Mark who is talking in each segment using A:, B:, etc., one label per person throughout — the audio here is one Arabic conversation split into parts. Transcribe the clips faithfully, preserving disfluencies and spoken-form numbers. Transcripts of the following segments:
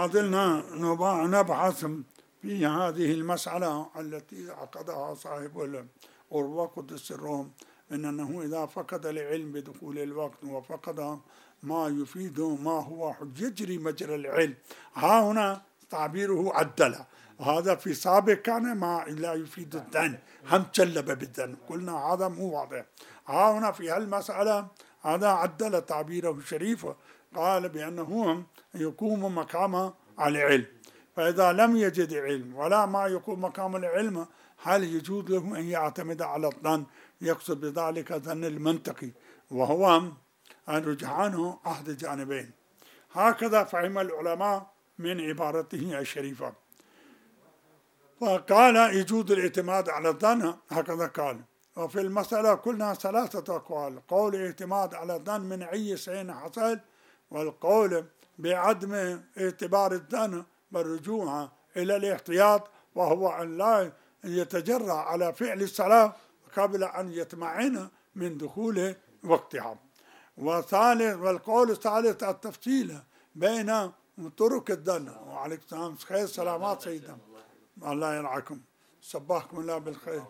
A: ما زلنا نبحث في هذه المسألة التي عقدها صاحب الأروة قدس الروم، من أنه إذا فقد العلم بدخول الوقت وفقد ما يفيد ما هو يجري مجرى العلم، ها هنا تعبيره عدل، هذا في سابق كان ما لا يفيد الظن، هم تشلب بالظن، قلنا هذا مو واضح. ها هنا في هالمسألة هذا عدل تعبيره الشريف، قال بأنه يقوم مقام العلم، فإذا لم يجد علم ولا ما يقوم مقام العلم هل يجوز له أن يعتمد على الظن؟ يقصد بذلك الظن المنطقي، وهو رجحانه أحد جانبين. هكذا فهم العلماء من عبارته الشريفة، فقال يجوز الاعتماد على الظن، هكذا قال. وفي المسألة قلنا ثلاثة أقوال: قول الاعتماد على الظن من أي شيء حصل، والقول بعدم اعتبار الظن بالرجوع إلى الاحتياط، وهو أن لا يتجرأ على فعل الصلاة قبل أن يطمئن من دخول وقتها. وثالث والقول الثالث التفصيل بين طرق الظن. وعليكم السلام، خير سلامات سيدنا، الله يرعاكم، صباحكم الله بالخير.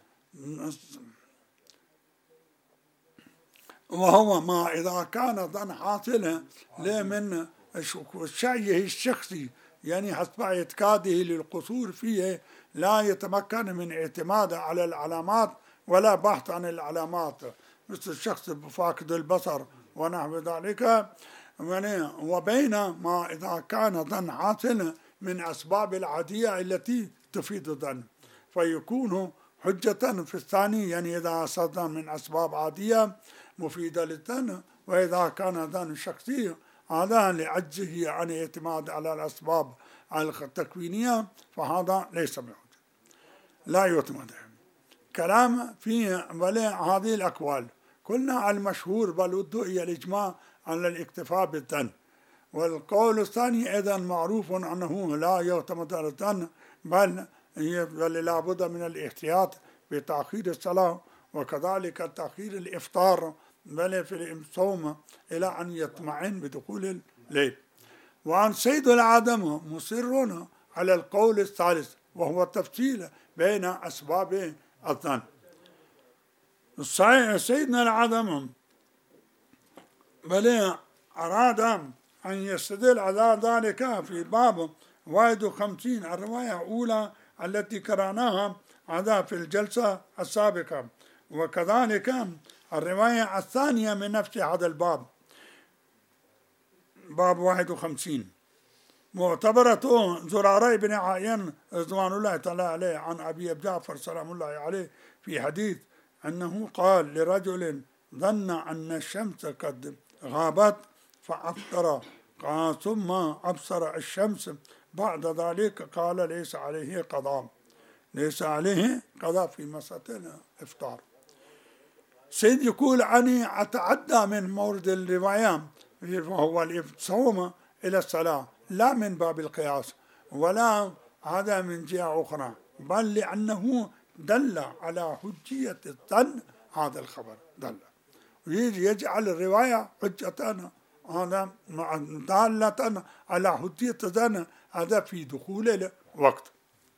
A: وهو ما إذا كان ظن حاصلا لا من شيء الشخصي، يعني حسب اعتقاده للقصور فيه، لا يتمكن من اعتماد على العلامات ولا بحث عن العلامات، مثل الشخص فاقد البصر ونحو ذلك. وبين ما إذا كان ظن حاصل من أسباب العادية التي تفيد الظن، فيكون حجة في الثاني، يعني إذا صدر من أسباب عادية مفيدة للظن، وإذا كان ظن شخصي هذا لعجزه عن الاعتماد على الأسباب التكوينية فهذا ليس بحجة، لا يعتمد. كلام في هذه الأقوال قلنا المشهور بل ادعي الإجماع على الاكتفاء بالظن، والقول الثاني أيضا معروف أنه لا يعتمد على الظن، بل لا بد من الاحتياط بتأخير الصلاة، وكذلك تأخير الإفطار بل في الصوم إلى أن يطمئن بدخول الليل. وعن سيد العدم مصرون على القول الثالث، وهو التفصيل بين أسباب الظن. سيدنا العدم بل أراد أن يستدل على ذلك في باب واحد وخمسين، الرواية الأولى التي قرأناها هذا في الجلسة السابقة، وكذلك الرواية الثانية من نفس هذا الباب، باب واحد وخمسين، معتبرة زرارة بن عاين رضوان الله تعالى عليه عن أبي جعفر سلام الله عليه في حديث أنه قال لرجل ظن أن الشمس قد غابت فأفطر، قال ثم أبصر الشمس بعد ذلك قال ليس عليه قضاء، ليس عليه قضاء في مسألة الإفطار. سيد يقول أني أتعدى من مورد الرواية وهو الصوم إلى الصلاة، لا من باب القياس ولا هذا من جهة أخرى، بل لأنه دل على حجية الظن، هذا الخبر دل يجعل الرواية حجة، هذا دالة على حجية الظن، هذا في دخول الوقت.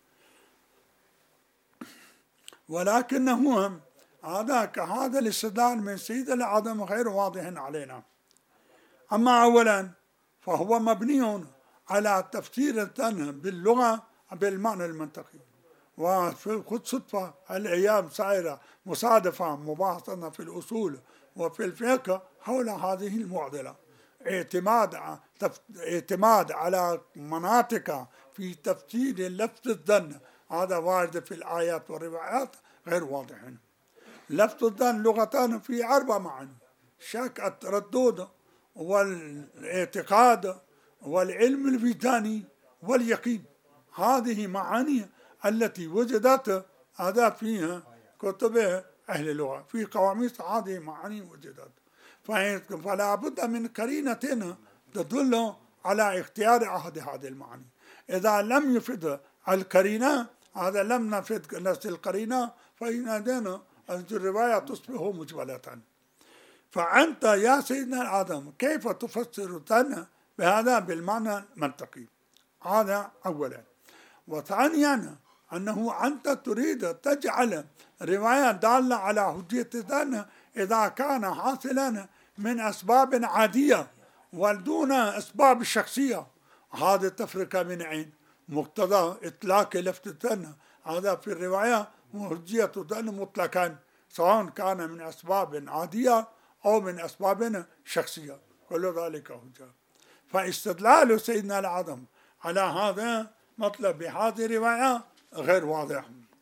A: ولكنه هذا كهذا الاستدلال من سيد العدم غير واضح علينا. أما أولا فهو مبني على تفسير الظن باللغة بالمعنى المنطقي، وفي خد صدفة الأيام سائرة مصادفة مباحثة في الأصول وفي الفقه حول هذه المعضلة، اعتماد اعتماد على مناطق في تفسير لفظ الظن، هذا وارد في الآيات والروايات غير واضح. لفظ الظن لغة في أربع معاني: شك، التردد، والاعتقاد، والعلم الوجداني، واليقين. هذه معاني التي وجدت هذا فيها كتب أهل اللغة، في قواميس هذه معاني وجدت، فلا بد من قرينة تدل على اختيار أحد هذه المعاني. إذا لم يفد القرينة، هذا لم نفد نفس القرينة، فإن الرواية تصبح مجملة. فأنت يا سيدنا آدم كيف تفسر الظن بهذا بالمعنى المنطقي؟ هذا أولا. وثانيا أنه أنت تريد تجعل رواية دالة على حجية الظن إذا كان حاصلا من أسباب عادية ودون أسباب شخصية. هذا التفرقة من عين مقتضى إطلاق لفظ الظن هذا في الرواية حجية الظن مطلقا، سواء كان من أسباب عادية أو من أسباب شخصية، كل ذلك حجة. فاستدلال سيدنا الأعظم على هذا مطلب بهذه الرواية غير واضح.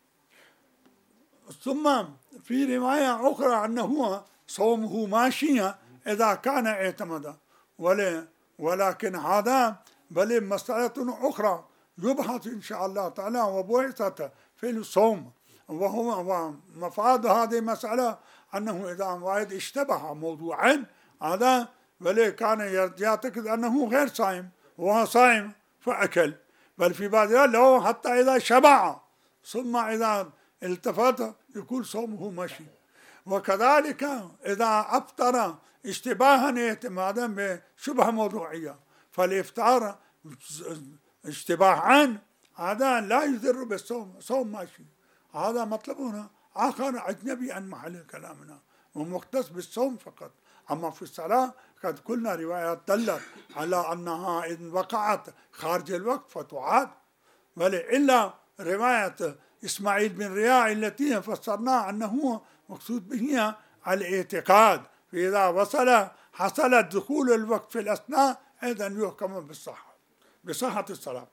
A: ثم في رواية أخرى أنه صومه ماشية إذا كان اعتمدا، ولكن هذا بل مسألة أخرى يبحث إن شاء الله تعالى وبعثت في الصوم، وهو مفاد هذه المسألة أنه إذا واحد اشتبه موضوعا هذا بل كان يعتقد أنه غير صائم وهو صائم فأكل، بل في بعض لو حتى إذا شبع ثم إذا التفت يقول صومه ماشي. وكذلك إذا أفطر اشتباها اعتمادا بشبهة موضوعية فالإفطار اشتباها هذا لا يضر بالصوم، صوم ماشي. هذا مطلبنا آخر أجنبي عن محل كلامنا ومختص بالصوم فقط. أما في الصلاة قد قلنا روايات دلت على أنها إن وقعت خارج الوقت فتعاد، إلا رواية إسماعيل بن رياء التي فسرناها أنه مقصود به الاعتقاد، فإذا وصل حصل دخول الوقت في الأثناء أيضا يحكم بالصحة بصحة الصلاة.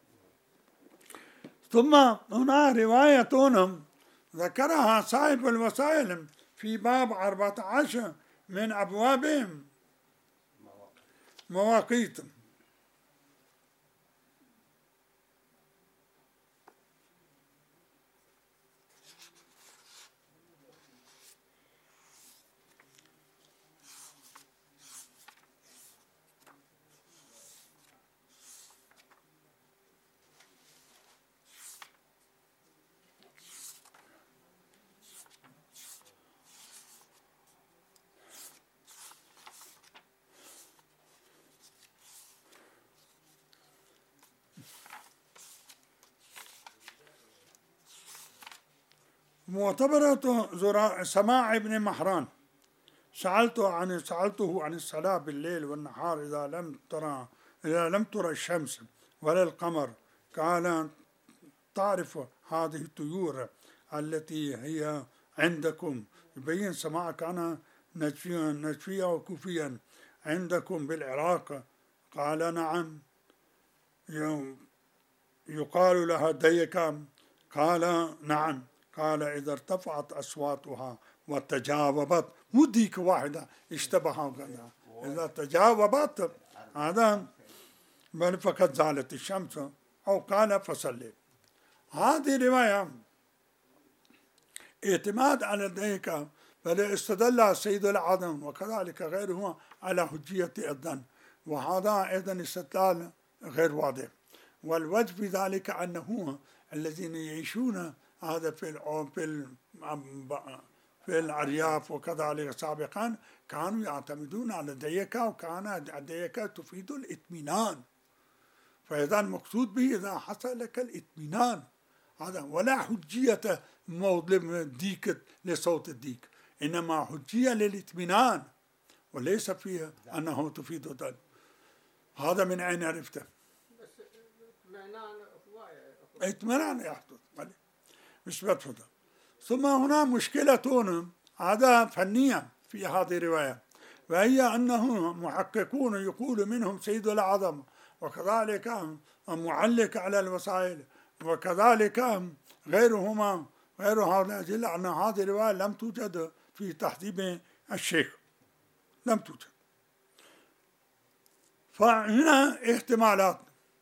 A: ثم هنا رواية ذكرها صاحب الوسائل في باب أربعة عشر من أبواب مواقيت. معتبرة سماع ابن مهران سألته عن سألته عن الصلاة بالليل والنهار إذا لم ترى إذا لم ترى الشمس ولا القمر، قال تعرف هذه الطيور التي هي عندكم، يبين سماع كان نجفيا نجفيا وكوفيا عندكم بالعراق، قال نعم. يقال لها ديكا، قال نعم. قال إذا ارتفعت أصواتها وتجاوبت، مو ديك واحدة اشتبه كذا، إذا تجاوبت هذا بل فقد زالت الشمس، أو قال فصلي. هذه رواية اعتماد على الديكة، بل استدل سيد الأعظم وكذلك غيره على حجية الظن، وهذا أيضا استدلال غير واضح. والوجه في ذلك أنه الذين يعيشون هذا في في في الأرياف وكذلك سابقا كانوا يعتمدون على الديكة، وكان الديكة تفيد الإطمئنان، فإذا المقصود به إذا حصل لك الإطمئنان هذا، ولا حجية موضع ديك لصوت الديك، إنما حجية للإطمئنان وليس فيها أنه تفيد الظن. هذا من أين عرفته؟ اطمئنان يحدث مش بتفضل. ثم هنا مشكلة هذا فنية في هذه الرواية، وهي أنه محققون يقول منهم سيد الأعظم وكذلك معلق على الوسائل وكذلك غيرهما غير هذا، أن هذه الرواية لم توجد في تهذيب الشيخ، لم توجد. فهنا احتمالات،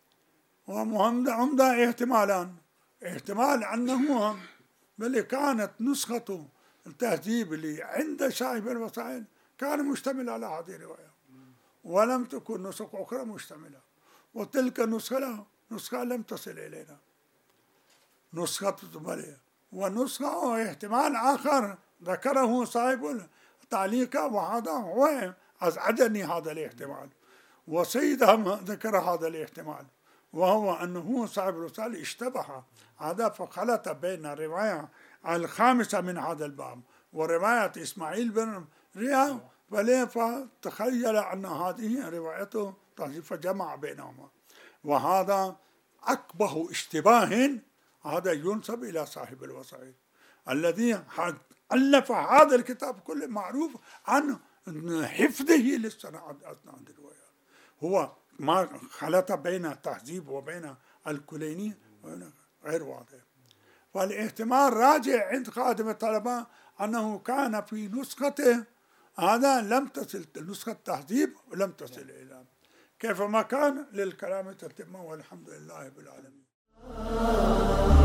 A: وعمدة احتمالان. احتمال أنه بل كانت نسخة التهذيب اللي عند صاحب الوسائل كان مشتمل على هذه الرواية، ولم تكن نسخ أخرى مشتملة، وتلك النسخة نسخة لم تصل إلينا، نسخة بل ونسخة احتمال آخر ذكره صاحب التعليق، وهذا هو أزعجني هذا الاحتمال، وسيدهم ذكر هذا الاحتمال، وهو أنه صاحب الرسالة اشتبه هذا فخلط بين الرواية الخامسة من هذا الباب ورواية إسماعيل بن ريا، فتخيل أن هذه روايته فجمع بينهما، وهذا أقبح اشتباه هذا ينسب إلى صاحب الوسائل الذي ألف هذا الكتاب كله معروف عن حفظه للسند أسناد الروايات، هو ما خلط بين التهذيب وبين الكليني غير واضح. فالاحتمال راجع عند خادم الطلبة أنه كان في نسخته هذا لم تصل نسخة تهذيب ولم تصل إلى كيف ما كان للكلام تتمه، والحمد لله رب العالمين.